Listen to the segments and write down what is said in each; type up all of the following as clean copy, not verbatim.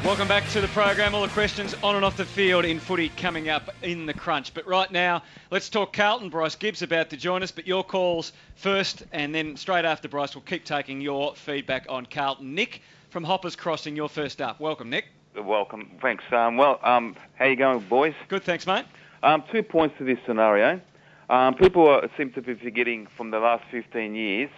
Welcome back to the program. All the questions on and off the field in footy coming up in the crunch. But right now, let's talk Carlton. Bryce Gibbs about to join us, but your calls first, and then straight after Bryce, we'll keep taking your feedback on Carlton. Nick from Hoppers Crossing, you're first up. Welcome, Nick. Welcome. Thanks. How you going, boys? Good, thanks, mate. 2 points to this scenario. People seem to be forgetting from the last 15 years,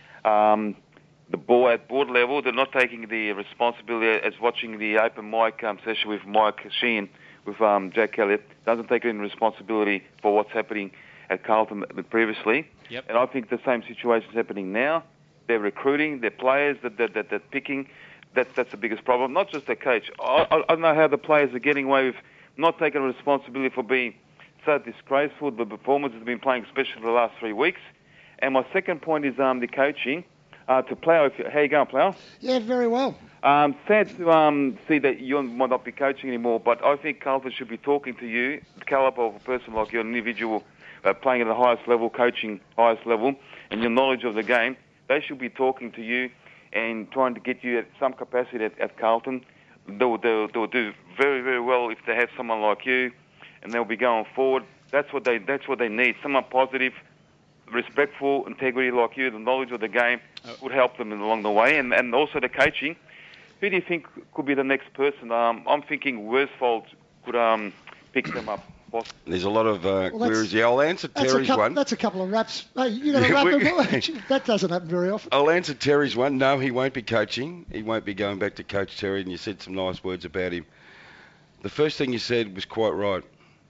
the ball at board level, they're not taking the responsibility as watching the open mic session with Mike Sheehan, with Jack Elliott, doesn't take any responsibility for what's happening at Carlton previously. Yep. And I think the same situation is happening now. They're recruiting, they're players that they're picking. That's the biggest problem, not just the coach. I don't know how the players are getting away with not taking responsibility for being so disgraceful. The performance has been playing, especially for the last 3 weeks. And my second point is the coaching. To Plough, how you going, Plough? Yeah, very well. Sad to see that you might not be coaching anymore, but I think Carlton should be talking to you, the calibre of a person like you, an individual playing at the highest level, coaching highest level, and your knowledge of the game. They should be talking to you and trying to get you at some capacity at Carlton. They'll do very, very well if they have someone like you, and they'll be going forward. That's what they need. Someone positive, respectful, integrity like you, the knowledge of the game would help them along the way, and also the coaching. Who do you think could be the next person? I'm thinking Worsfold could pick them up. There's a lot of queries. Yeah, I'll answer Terry's one. That's a couple of raps. Hey, you got to wrap them. That doesn't happen very often. I'll answer Terry's one. No, he won't be coaching. He won't be going back to coach Terry, and you said some nice words about him. The first thing you said was quite right.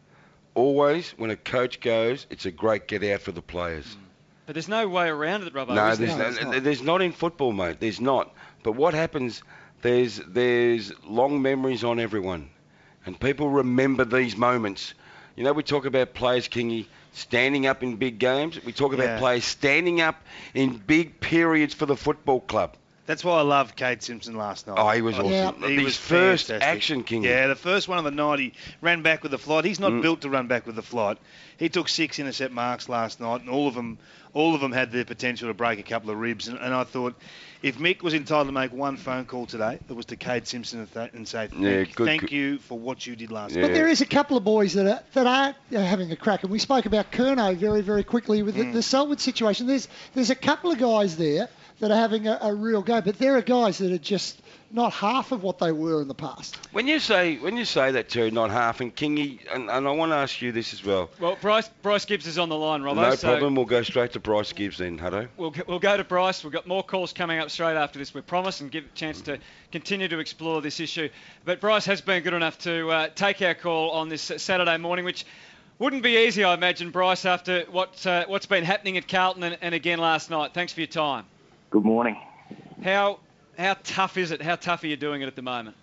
Always, when a coach goes, it's a great get-out for the players. But there's no way around it, Robbo. No, there's not in football, mate. There's not. But what happens, there's long memories on everyone. And people remember these moments. You know, we talk about players, Kingy, standing up in big games. We talk about players standing up in big periods for the football club. That's why I loved Cade Simpson last night. Oh, he was awesome. Yeah. He His was first fantastic. action, King. Yeah, the first one of the night, he ran back with the flight. He's not built to run back with the flight. He took 6 intercept marks last night, and all of them had the potential to break a couple of ribs. And I thought, if Mick was entitled to make one phone call today, it was to Cade Simpson and say thank you for what you did last night. But there is a couple of boys that are having a crack, and we spoke about Curnow very, very quickly with the Selwood situation. There's a couple of guys there that are having a real go, but there are guys that are just not half of what they were in the past. When you say that, Terry, not half, and Kingy, and I want to ask you this as well. Well, Bryce Gibbs is on the line, Robbo. No problem. We'll go straight to Bryce Gibbs then, Hutto. We'll go to Bryce. We've got more calls coming up straight after this, we promise, and give a chance to continue to explore this issue. But Bryce has been good enough to take our call on this Saturday morning, which wouldn't be easy, I imagine, Bryce, after what's been happening at Carlton and again last night. Thanks for your time. Good morning. How tough is it? How tough are you doing it at the moment?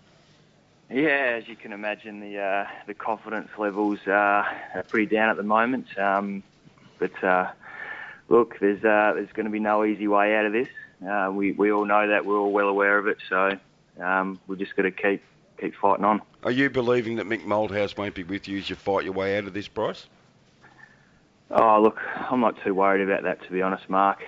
Yeah, as you can imagine, the confidence levels are pretty down at the moment. But look, there's going to be no easy way out of this. We all know that. We're all well aware of it. So we've just got to keep fighting on. Are you believing that Mick Moldhouse won't be with you as you fight your way out of this, Bryce? Oh, look, I'm not too worried about that, to be honest, Mark.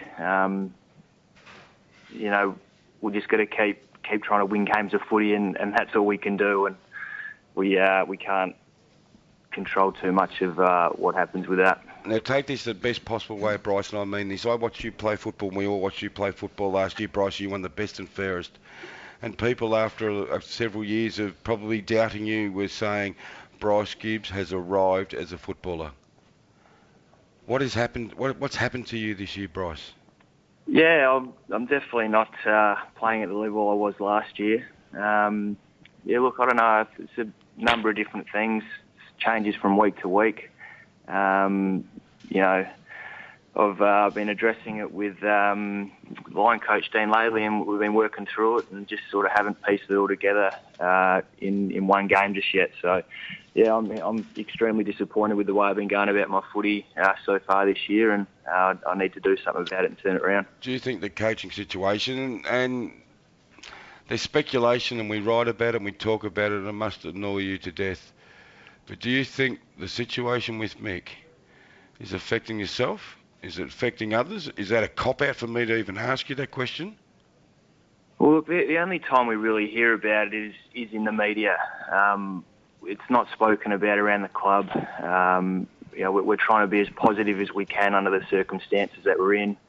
You know, we're just got to keep trying to win games of footy, and that's all we can do. And we can't control too much of what happens with that. Now, take this the best possible way, Bryce, and I mean this. I watched you play football, and we all watched you play football last year, Bryce. You won the best and fairest. And people, after several years of probably doubting you, were saying Bryce Gibbs has arrived as a footballer. What has happened? What's happened to you this year, Bryce? Yeah, I'm definitely not playing at the level I was last year. Look, I don't know. It's a number of different things. It changes from week to week. I've been addressing it with line coach Dean lately, and we've been working through it and just sort of haven't pieced it all together in one game just yet. So, yeah, I'm extremely disappointed with the way I've been going about my footy so far this year, and I need to do something about it and turn it around. Do you think the coaching situation, and there's speculation and we write about it and we talk about it, and it must annoy you to death, but do you think the situation with Mick is affecting yourself? Is it affecting others? Is that a cop-out for me to even ask you that question? Well, look, the only time we really hear about it is in the media. It's not spoken about around the club. We're trying to be as positive as we can under the circumstances that we're in.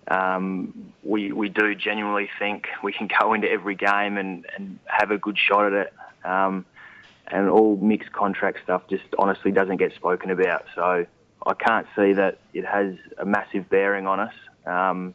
We do genuinely think we can go into every game and have a good shot at it. And all mixed contract stuff just honestly doesn't get spoken about. So I can't see that it has a massive bearing on us.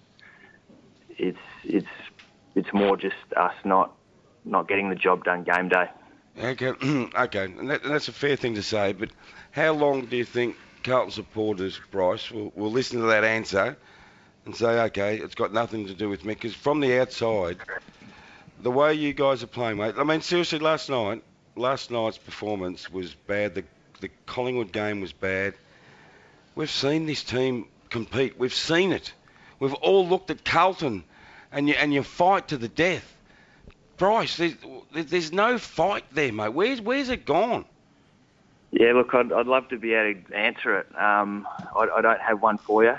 It's more just us not getting the job done game day. Okay, and that's a fair thing to say, but how long do you think Carlton supporters, Bryce, will listen to that answer and say, okay, it's got nothing to do with me? Because from the outside, the way you guys are playing, mate, I mean, seriously, last night's performance was bad. The Collingwood game was bad. We've seen this team compete. We've seen it. We've all looked at Carlton and you fight to the death. Bryce, there's no fight there, mate. Where's it gone? Yeah, look, I'd love to be able to answer it. I don't have one for you.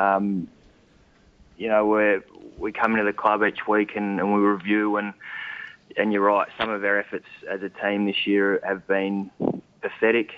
We come into the club each week and we review, and you're right, some of our efforts as a team this year have been pathetic.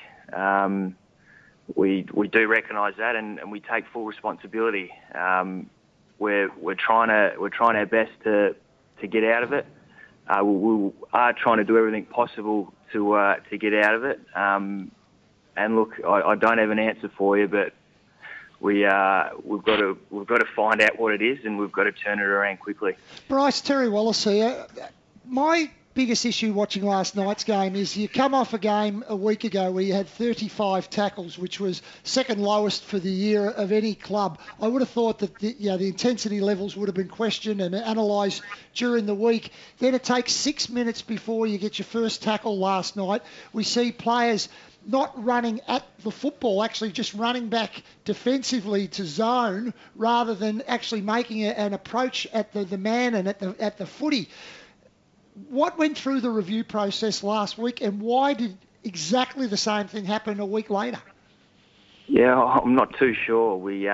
We do recognise that, and we take full responsibility. We're trying our best to get out of it. We are trying to do everything possible to get out of it. And look, I don't have an answer for you, but we've got to find out what it is, and we've got to turn it around quickly. Bryce, Terry Wallace here. My biggest issue watching last night's game is you come off a game a week ago where you had 35 tackles, which was second lowest for the year of any club. I would have thought that the intensity levels would have been questioned and analysed during the week. Then it takes 6 minutes before you get your first tackle last night. We see players not running at the football, actually just running back defensively to zone rather than actually making an approach at the man and at the footy. What went through the review process last week, and why did exactly the same thing happen a week later? Yeah, I'm not too sure. We,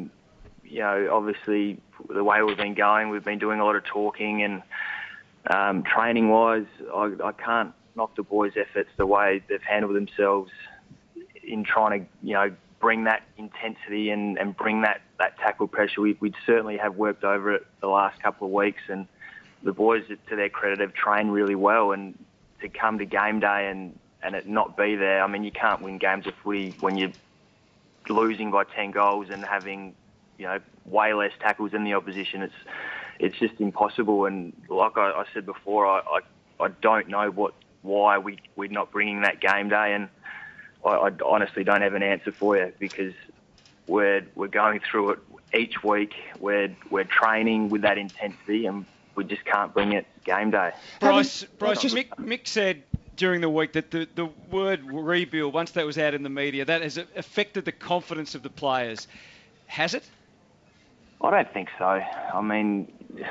obviously the way we've been going, we've been doing a lot of talking, and training-wise, I can't knock the boys' efforts the way they've handled themselves in trying to, bring that intensity and bring that tackle pressure. We'd certainly have worked over it the last couple of weeks, and the boys, to their credit, have trained really well, and to come to game day and it not be there. I mean, you can't win games of footy when you're losing by 10 goals and having, way less tackles than the opposition. It's just impossible. And like I said before, I don't know why we're not bringing that game day, and I honestly don't have an answer for you, because we're going through it each week. We're training with that intensity, and we just can't bring it game day. Bryce, Mick said during the week that the word rebuild, once that was out in the media, that has affected the confidence of the players. Has it? I don't think so. I mean,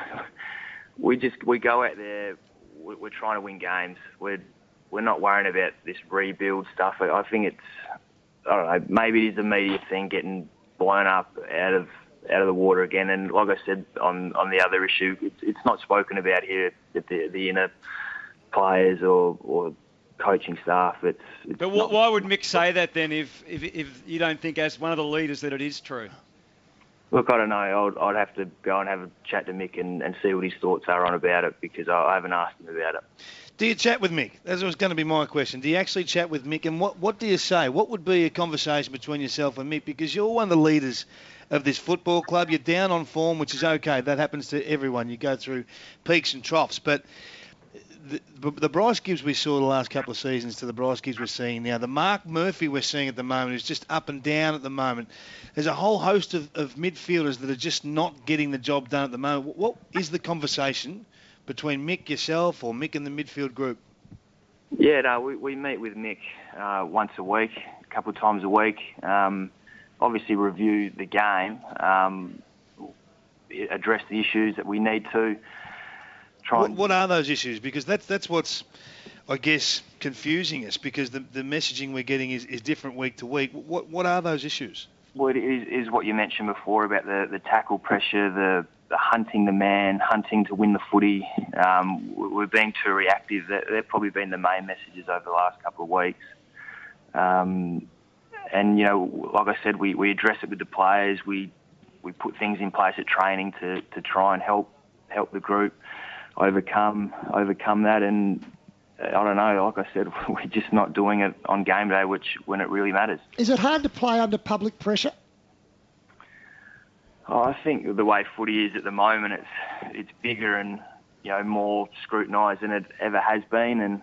we go out there, we're trying to win games. We're not worrying about this rebuild stuff. I think I don't know, maybe it is a media thing getting blown up out of the water again. And like I said on the other issue, it's not spoken about here at the inner players or coaching staff. But why would Mick say that then if you don't think as one of the leaders that it is true? Look, I don't know. I'd have to go and have a chat to Mick and see what his thoughts are on about it, because I haven't asked him about it. Do you chat with Mick? That was going to be my question. Do you actually chat with Mick? And what do you say? What would be a conversation between yourself and Mick? Because you're one of the leaders of this football club. You're down on form, which is okay. That happens to everyone. You go through peaks and troughs. But the Bryce Gibbs we saw the last couple of seasons to the Bryce Gibbs we're seeing now, the Mark Murphy we're seeing at the moment is just up and down at the moment. There's a whole host of midfielders that are just not getting the job done at the moment. What is the conversation between Mick, yourself, or Mick and the midfield group? Yeah, no, we meet with Mick once a week, a couple of times a week. Obviously review the game, address the issues that we need to. What are those issues? Because that's what's, I guess, confusing us, because the messaging we're getting is different week to week. What are those issues? Well, it is what you mentioned before about the tackle pressure, hunting the man, hunting to win the footy. We're being too reactive. They've probably been the main messages over the last couple of weeks. And, like I said, we address it with the players. We put things in place at training to try and help the group overcome that. And I don't know, like I said, we're just not doing it on game day, when it really matters. Is it hard to play under public pressure? I think the way footy is at the moment, it's bigger and more scrutinised than it ever has been, and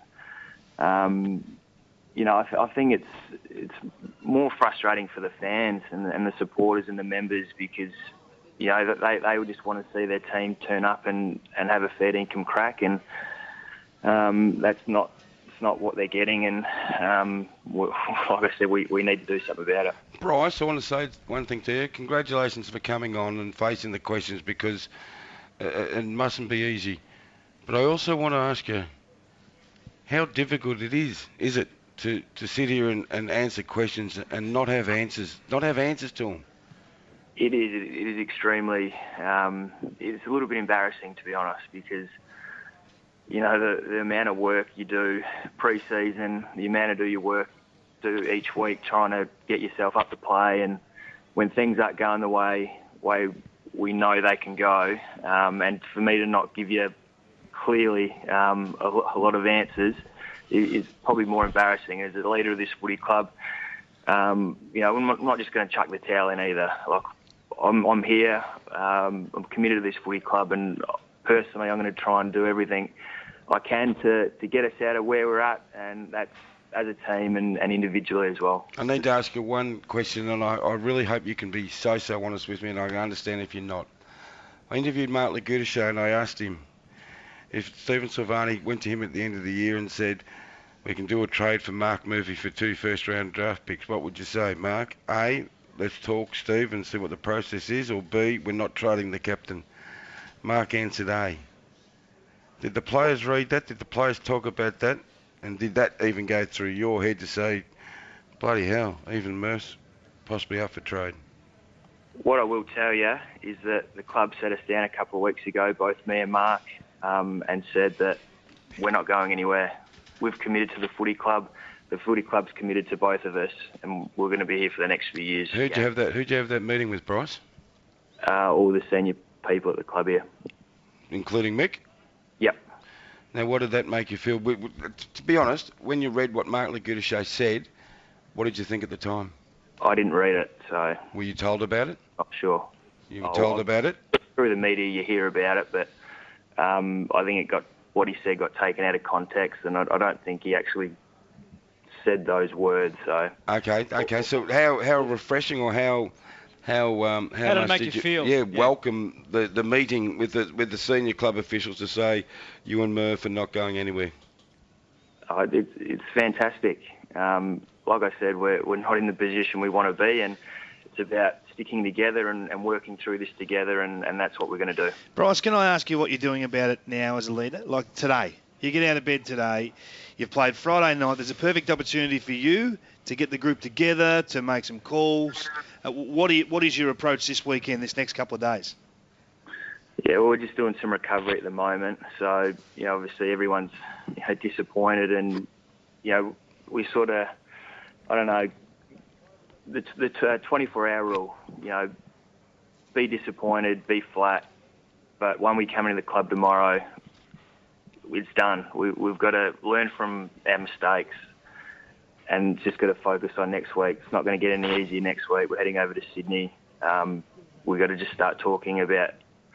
I think it's more frustrating for the fans and the supporters and the members, because they would just want to see their team turn up and have a fair income crack, and that's not what they're getting, and like I said, we need to do something about it. Bryce, I want to say one thing to you. Congratulations for coming on and facing the questions, because it mustn't be easy. But I also want to ask you how difficult it is it to sit here and answer questions and not have answers to them? It is extremely. It's a little bit embarrassing, to be honest, because the amount of work you do pre-season, the amount of your work do each week trying to get yourself up to play, and when things aren't going the way we know they can go, and for me to not give you clearly a lot of answers is probably more embarrassing as a leader of this footy club. I'm not just going to chuck the towel in either. Like, I'm here, I'm committed to this footy club, and personally I'm going to try and do everything I can to get us out of where we're at, and that's as a team and individually as well. I need to ask you one question, and I really hope you can be so honest with me, and I can understand if you're not. I interviewed Mark Lagutisha, and I asked him if Stephen Silvani went to him at the end of the year and said, we can do a trade for Mark Murphy for 2 first-round draft picks, what would you say, Mark? A, let's talk, Steve, and see what the process is, or B, we're not trading the captain? Mark answered A. Did the players read that? Did the players talk about that? And did that even go through your head to say, bloody hell, even Murph's possibly up for trade? What I will tell you is that the club sat us down a couple of weeks ago, both me and Mark, and said that we're not going anywhere. We've committed to the footy club. The footy club's committed to both of us, and we're going to be here for the next few years. Who'd you have that meeting with, Bryce? All the senior people at the club here. Including Mick? Yep. Now, what did that make you feel? To be honest, when you read what Mark Lagutisha said, what did you think at the time? I didn't read it, so... Were you told about it? Not sure. You were told about it? Through the media, you hear about it, but I think what he said got taken out of context, and I don't think he actually said those words. So okay. So how refreshing, or how did it make you feel? Yeah, welcome the meeting with the senior club officials to say you and Murph are not going anywhere. It's fantastic. Like I said, we're not in the position we want to be, and it's about sticking together and working through this together, and that's what we're going to do. Bryce, can I ask you what you're doing about it now as a leader? Like today, you get out of bed today, you've played Friday night, there's a perfect opportunity for you to get the group together, to make some calls. What is your approach this weekend, this next couple of days? Yeah, well, we're just doing some recovery at the moment. So, obviously everyone's disappointed, and, we sort of, I don't know, the 24-hour rule, be disappointed, be flat. But when we come into the club tomorrow, it's done. We've got to learn from our mistakes and just got to focus on next week. It's not going to get any easier next week. We're heading over to Sydney. We've got to just start talking about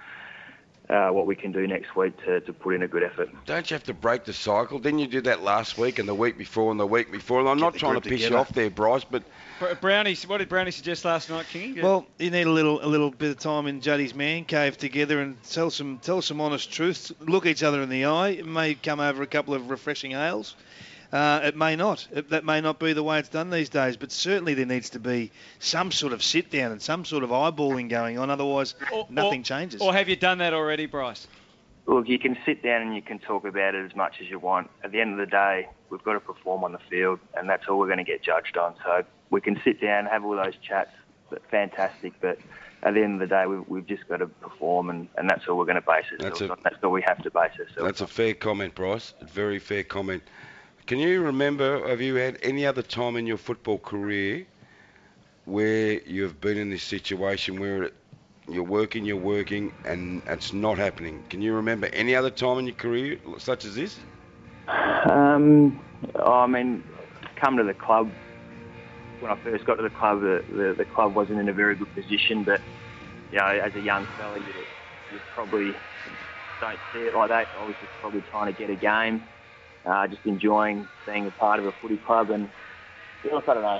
what we can do next week to put in a good effort. Don't you have to break the cycle? Didn't you do that last week and the week before and the week before? And I'm not trying to piss you off there, Bryce, but... Brownie, what did Brownie suggest last night, Kingy? Well, you need a little bit of time in Juddy's man cave together and tell some honest truths. Look each other in the eye. It may come over a couple of refreshing ales. It may not. That may not be the way it's done these days, but certainly there needs to be some sort of sit-down and some sort of eyeballing going on, otherwise nothing changes. Or have you done that already, Bryce? Look, you can sit down and you can talk about it as much as you want. At the end of the day, we've got to perform on the field, and that's all we're going to get judged on. So we can sit down, have all those chats fantastic. But at the end of the day, we've just got to perform, and that's all we're going to base it. That's all we have to base it. That's a fair comment, Bryce. A very fair comment. Can you remember, have you had any other time in your football career where you've been in this situation where you're working, and it's not happening? Can you remember any other time in your career such as this? I mean, come to the club. When I first got to the club, the club wasn't in a very good position, but as a young fella, you probably don't see it like that. I was just probably trying to get a game, just enjoying being a part of a footy club, and I don't know.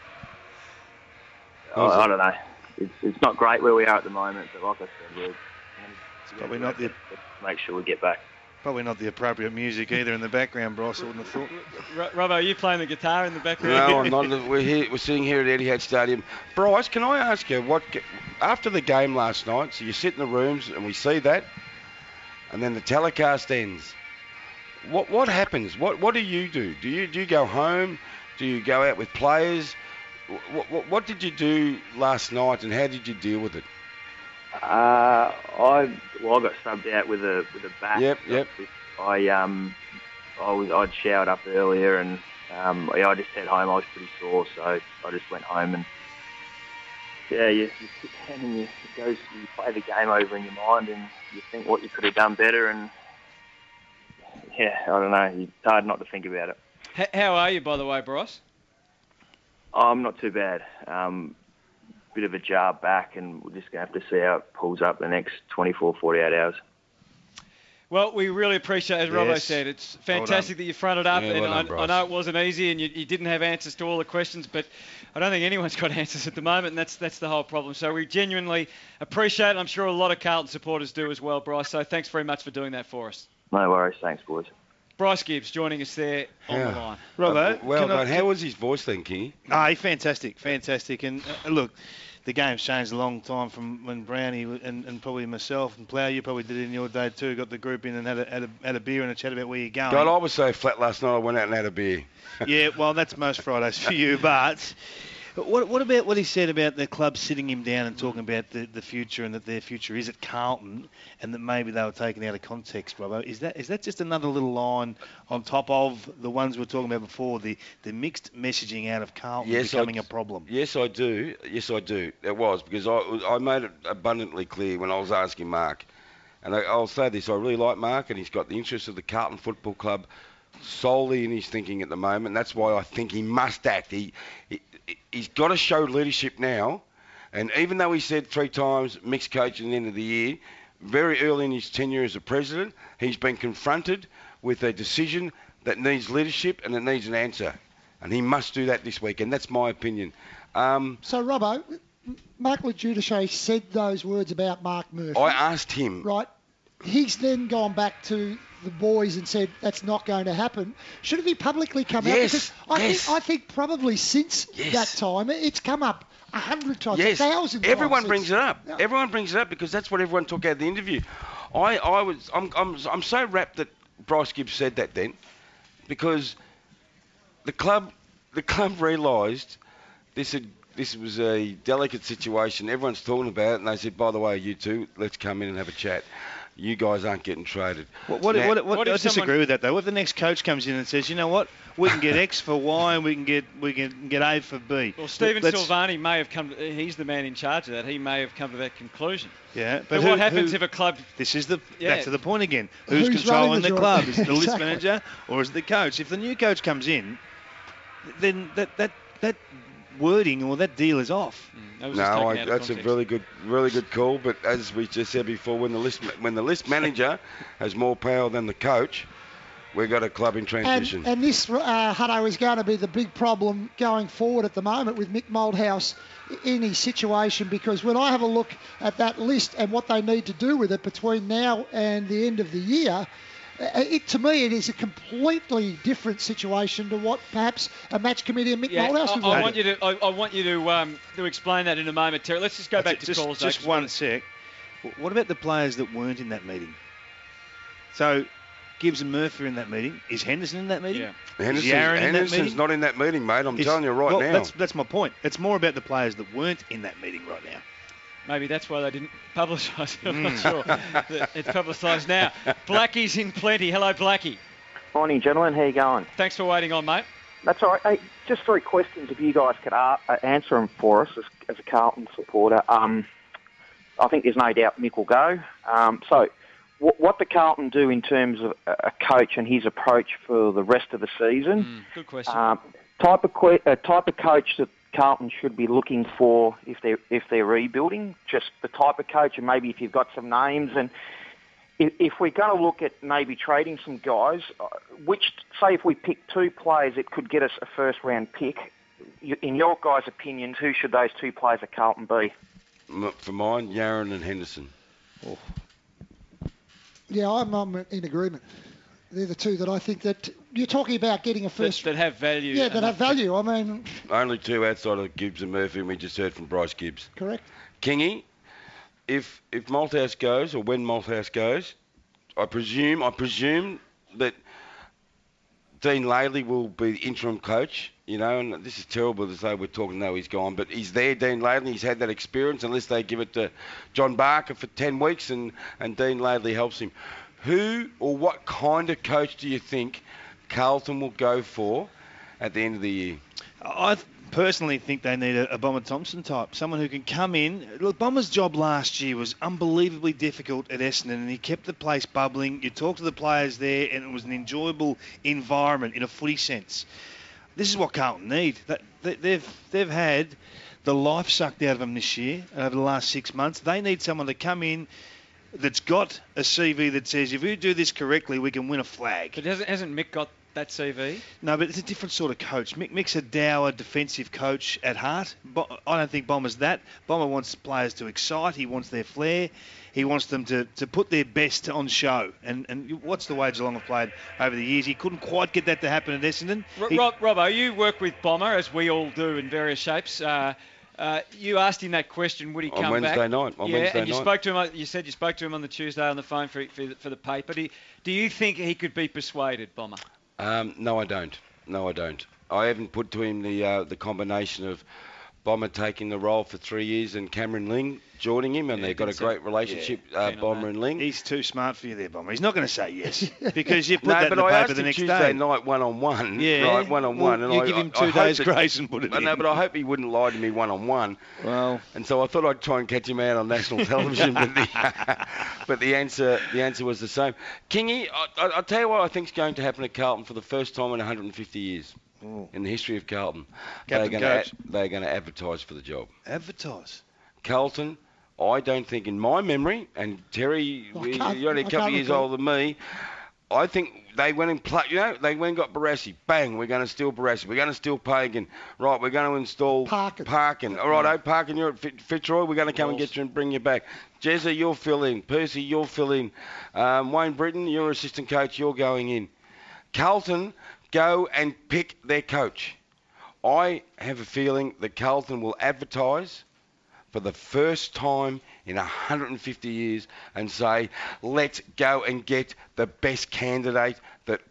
I don't know. It's not great where we are at the moment, but like I said, probably not the make sure we get back. Probably not the appropriate music either in the background, Bryce. I wouldn't have thought. Robbo, are you playing the guitar in the background? No, I'm not. We're sitting here at Etihad Stadium. Bryce, can I ask you after the game last night? So you sit in the rooms and we see that, and then the telecast ends. What happens? What do you do? Do you go home? Do you go out with players? What did you do last night, and how did you deal with it? I got subbed out with a back. Yep. I'd showered up earlier, and I just head home. I was pretty sore, so I just went home, and you sit down and you play the game over in your mind, and you think what you could have done better, and I don't know. It's hard not to think about it. How are you, by the way, Bryce? I'm not too bad. Bit of a jar back, and we're just going to have to see how it pulls up the next 24, 48 hours. Well, we really appreciate, as Robbo said, it's fantastic that you fronted up, and I know it wasn't easy, and you didn't have answers to all the questions, but I don't think anyone's got answers at the moment, and that's the whole problem. So we genuinely appreciate it. I'm sure a lot of Carlton supporters do as well, Bryce, so thanks very much for doing that for us. No worries. Thanks, boys. Bryce Gibbs joining us there on the line. Robbo, well done. How was his voice then, Kingy? He's fantastic. And look, the game's changed a long time from when Brownie and probably myself and Plough, you probably did it in your day too, got the group in and had a beer and a chat about where you're going. God, I was so flat last night I went out and had a beer. Yeah, well, that's most Fridays for you, but what about what he said about the club sitting him down and talking about the future, and that their future is at Carlton, and that maybe they were taken out of context, Robbo? Is that just another little line on top of the ones we were talking about before, the mixed messaging out of Carlton becoming a problem? Yes, I do. It was, because I made it abundantly clear when I was asking Mark, and I'll say this, I really like Mark, and he's got the interest of the Carlton Football Club solely in his thinking at the moment. That's why I think he must act. He's got to show leadership now, and even though he said 3 times mixed coach at the end of the year, very early in his tenure as a president, he's been confronted with a decision that needs leadership and it needs an answer, and he must do that this week, and that's my opinion. So, Robbo, Mark Lejudice said those words about Mark Murphy. I asked him. Right. He's then gone back to the boys and said that's not going to happen. Should he publicly come out? Because I think probably since that time it's come up 100 times, 1,000 times. Everyone brings it up. Yeah. Everyone brings it up because that's what everyone took out of the interview. I'm so rapt that Bryce Gibbs said that then, because the club realised this was a delicate situation. Everyone's talking about it, and they said, by the way, you two, let's come in and have a chat. You guys aren't getting traded. I disagree with that, though. What if the next coach comes in and says, you know what, we can get X for Y and we can get A for B? Well, Stephen Silvani may have he's the man in charge of that. He may have come to that conclusion. Yeah, but what happens if a club... This is back to the point again. Who's controlling the club? Is it the list manager or is it the coach? If the new coach comes in, then that wording or that deal is off. That's a really good call. But as we just said before, when the list manager has more power than the coach, we've got a club in transition. And this, Hutto, is going to be the big problem going forward at the moment with Mick Malthouse in his situation, because when I have a look at that list and what they need to do with it between now and the end of the year, to me, it is a completely different situation to what perhaps a match committee and Mick Malthouse would want. I want you to explain that in a moment, Terry. Let's just go back to calls. Just one sec. What about the players that weren't in that meeting? So Gibbs and Murphy are in that meeting. Is Henderson in that meeting? Yeah. Is Yaron in that Henderson's meeting? not in that meeting, mate. I'm telling you right now. That's my point. It's more about the players that weren't in that meeting right now. Maybe that's why they didn't publicise it. I'm not sure. It's publicised now. Blackie's in plenty. Hello, Blackie. Morning, gentlemen. How you going? Thanks for waiting on, mate. That's all right. Hey, just 3 questions, if you guys could answer them for us as a Carlton supporter. I think there's no doubt Mick will go. So what the Carlton do in terms of a coach and his approach for the rest of the season? Good question. Type of coach that Carlton should be looking for if they're rebuilding. Just the type of coach, and maybe if you've got some names. And if we're going to look at maybe trading some guys, say if we pick 2 players that could get us a first-round pick, in your guys' opinions, who should those 2 players at Carlton be? For mine, Yaron and Henderson. Oh. Yeah, I'm in agreement. They're the 2 that I think that you're talking about getting a first... That have value. Yeah, that have value. I mean... Only 2 outside of Gibbs and Murphy, and we just heard from Bryce Gibbs. Correct. Kingy, if Malthouse goes, or when Malthouse goes, I presume that Dean Laidley will be the interim coach, and this is terrible to say we're talking, no, he's gone, but he's there, Dean Laidley, he's had that experience, unless they give it to John Barker for 10 weeks and Dean Laidley helps him. Who or what kind of coach do you think Carlton will go for at the end of the year? I personally think they need a Bomber Thompson type, someone who can come in. Look, Bomber's job last year was unbelievably difficult at Essendon, and he kept the place bubbling. You talk to the players there, and it was an enjoyable environment in a footy sense. This is what Carlton need. They've had the life sucked out of them this year over the last 6 months. They need someone to come in that's got a CV that says, if you do this correctly, we can win a flag. But hasn't Mick got that CV? No, but it's a different sort of coach. Mick's a dour defensive coach at heart. I don't think Bomber's that. Bomber wants players to excite. He wants their flair. He wants them to put their best on show. And what's the way Geelong have played over the years? He couldn't quite get that to happen at Essendon. Robbo, you work with Bomber, as we all do in various shapes. You asked him that question, would he come back? On Wednesday night. You spoke to him. You said you spoke to him on the Tuesday on the phone for the paper. Do you think he could be persuaded, Bomber? No, I don't. I haven't put to him the combination of Bomber taking the role for 3 years and Cameron Ling joining him, and they've got a great relationship, Bomber and Ling. He's too smart for you there, Bomber. He's not going to say yes because you put that in the paper the next day. Tuesday night one-on-one. Yeah. Right, one-on-one. Well, and you give him 2 days grace and put it in. No, but I hope he wouldn't lie to me one-on-one. Well. And so I thought I'd try and catch him out on national television, but the answer was the same. Kingy, I'll tell you what I think is going to happen at Carlton for the first time in 150 years. Ooh. In the history of Carlton. They're going to advertise for the job. Advertise? Carlton, I don't think in my memory, and Terry, you're only a couple of years older than me, I think they went and they went and got Barassi. Bang, we're going to steal Barassi. We're going to steal Pagan. Right, we're going to install Parkin. All right, Parkin, you're at Fitzroy. We're going to come and get you and bring you back. Jezza, you'll fill in. Percy, you'll fill in. Wayne Britton, you're assistant coach. You're going in. Carlton, go and pick their coach. I have a feeling that Carlton will advertise for the first time in 150 years and say, let's go and get the best candidate that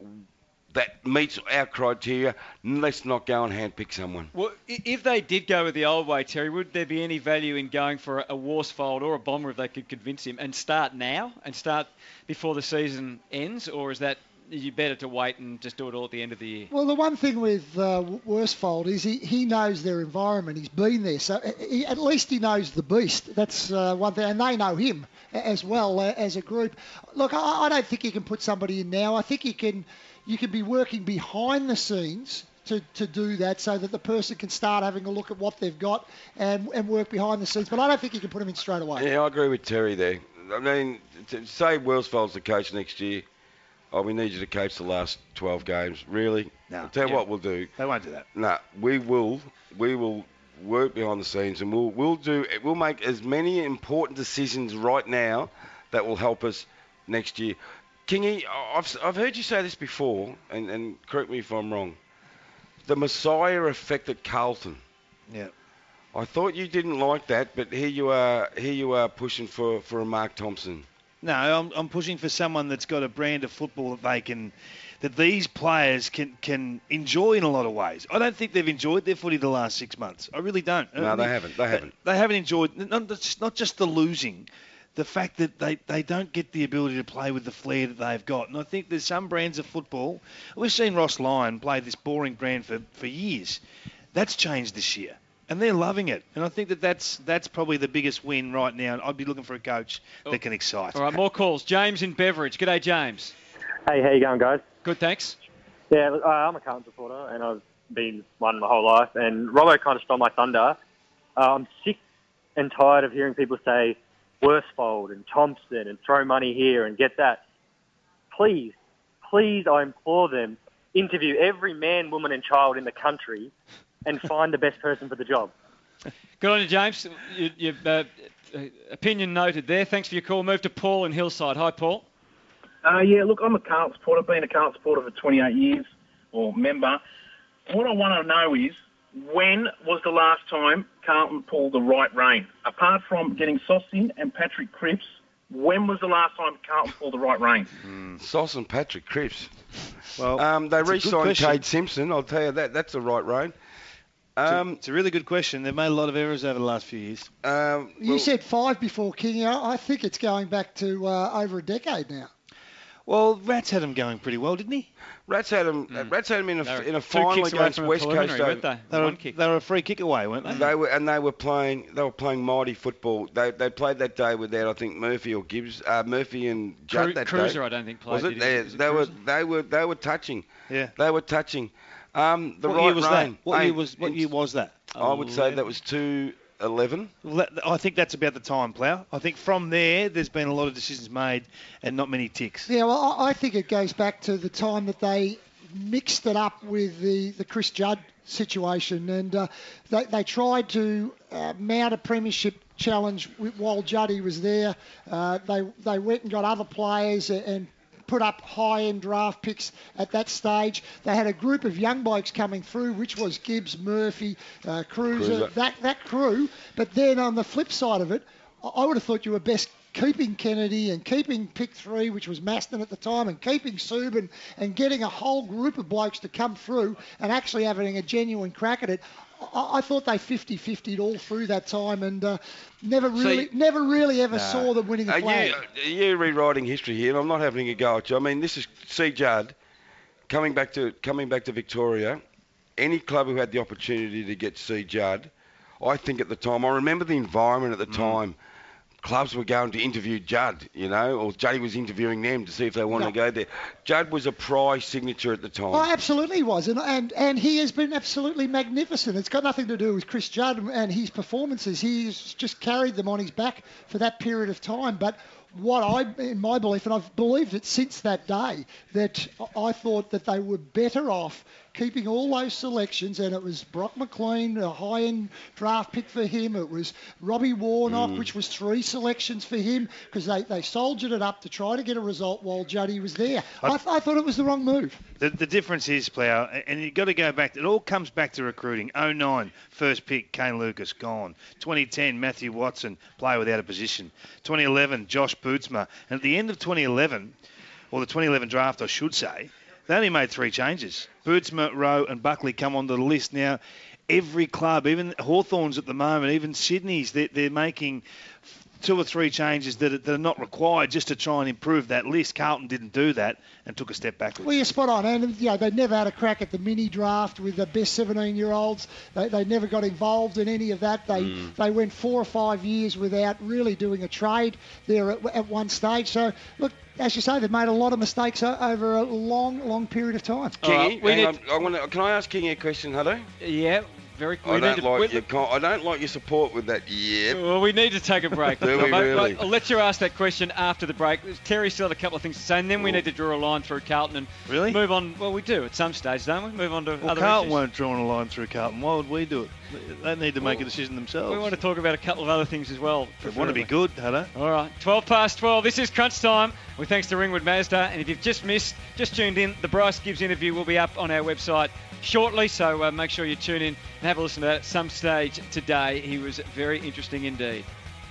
meets our criteria. Let's not go and handpick someone. Well, if they did go with the old way, Terry, would there be any value in going for a Worsfold or a Bomber if they could convince him and start now and start before the season ends, or is that you better to wait and just do it all at the end of the year? Well, the one thing with Worsfold is he knows their environment. He's been there, so at least he knows the beast. That's one thing, and they know him as well as a group. Look, I don't think you can put somebody in now. I think you can be working behind the scenes to do that so that the person can start having a look at what they've got and work behind the scenes. But I don't think you can put them in straight away. Yeah, I agree with Terry there. I mean, to say Worsfold's the coach next year, we need you to coach the last 12 games. Really? No. I'll tell you what we'll do. They won't do that. No, we will work behind the scenes, and we'll make as many important decisions right now that will help us next year. Kingy, I've heard you say this before, and correct me if I'm wrong. The Messiah effect at Carlton. Yeah. I thought you didn't like that, but here you are pushing for a Mark Thompson. No, I'm pushing for someone that's got a brand of football that these players can enjoy in a lot of ways. I don't think they've enjoyed their footy the last 6 months. I really don't. No, they haven't. They haven't enjoyed not just the losing, the fact that they don't get the ability to play with the flair that they've got. And I think there's some brands of football. We've seen Ross Lyon play this boring brand for years. That's changed this year. And they're loving it. And I think that's probably the biggest win right now. I'd be looking for a coach that can excite. All right, more calls. James in Beveridge. G'day, James. Hey, how you going, guys? Good, thanks. Yeah, I'm a Carlton supporter, and I've been one my whole life. And Robbo kind of stole my thunder. I'm sick and tired of hearing people say Worsfold and Thompson and throw money here and get that. Please, I implore them, interview every man, woman and child in the country and find the best person for the job. Good on you, James. Your opinion noted there. Thanks for your call. Move to Paul in Hillside. Hi, Paul. Yeah, look, I'm a Carlton supporter. I've been a Carlton supporter for 28 years, or member. What I want to know is, when was the last time Carlton pulled the right rein? Apart from getting Sauce in and Patrick Cripps, when was the last time Carlton pulled the right rein? Sauce and Patrick Cripps. Well, they re-signed Cade Simpson. I'll tell you that. That's the right rein. It's a really good question. They've made a lot of errors over the last few years. You said 5 before, King. I think it's going back to over a decade now. Well, Rats had him going pretty well, didn't he? Rats had him in a final against West Coast. They were a free kick away, weren't they? They were playing mighty football. They played that day without, I think, Murphy or Gibbs, Murphy and Judd that Cruiser, day. I don't think played. Was it? They were touching. Yeah. They were touching. What year was that? I would say that was 2011. Well, I think that's about the time, Plough. I think from there's been a lot of decisions made and not many ticks. Yeah, well, I think it goes back to the time that they mixed it up with the Chris Judd situation, and they tried to mount a premiership challenge while Juddy was there. They went and got other players and put up high-end draft picks at that stage. They had a group of young blokes coming through, which was Gibbs, Murphy, Cruiser, that crew. But then on the flip side of it, I would have thought you were best keeping Kennedy and keeping pick 3, which was Maston at the time, and keeping Subin and getting a whole group of blokes to come through and actually having a genuine crack at it. I thought they 50-50'd all through that time, and never really ever saw them winning a flag. You're rewriting history here, and I'm not having a go at you. I mean, this is C. Judd coming back to Victoria. Any club who had the opportunity to get C. Judd, I think at the time, I remember the environment at the time. Clubs were going to interview Judd, or Juddy was interviewing them to see if they wanted to go there. Judd was a prize signature at the time. Oh, absolutely was, and he has been absolutely magnificent. It's got nothing to do with Chris Judd and his performances. He's just carried them on his back for that period of time. But in my belief, and I've believed it since that day, that I thought that they were better off keeping all those selections, and it was Brock McLean, a high-end draft pick for him. It was Robbie Warnock, which was 3 selections for him, because they soldiered it up to try to get a result while Juddy was there. I thought it was the wrong move. The difference is, Plough, and you've got to go back. It all comes back to recruiting. 2009, first pick, Kane Lucas, gone. 2010, Matthew Watson, player without a position. 2011, Josh Bootsma. And at the end of 2011, or the 2011 draft, I should say, they only made 3 changes. Bootsma, Rowe and Buckley come onto the list now. Every club, even Hawthorns at the moment, even Sydney's, they're making 2 or 3 changes that are not required just to try and improve that list. Carlton didn't do that and took a step backwards. Well, you're spot on. And they never had a crack at the mini draft with the best 17-year-olds. They never got involved in any of that. They went 4 or 5 years without really doing a trade there at one stage. So, look, as you say, they've made a lot of mistakes over a long, long period of time. Kingy, can I ask Kingy a question, Hutto? Yeah. Very I don't like your support with that yet. Well, we need to take a break. Do we really? I'll let you ask that question after the break. Terry still had a couple of things to say, and then we need to draw a line through Carlton and move on. Well, we do at some stage, don't we? Move on to other Carlton issues. won't draw a line through Carlton. Why would we do it? They need to make a decision themselves. We want to talk about a couple of other things as well. They want to be good, Hutto. All right, 12:12. This is Crunch Time. With thanks to Ringwood Mazda. And if you've just tuned in, the Bryce Gibbs interview will be up on our website shortly, so make sure you tune in and have a listen to that at some stage today. He was very interesting indeed.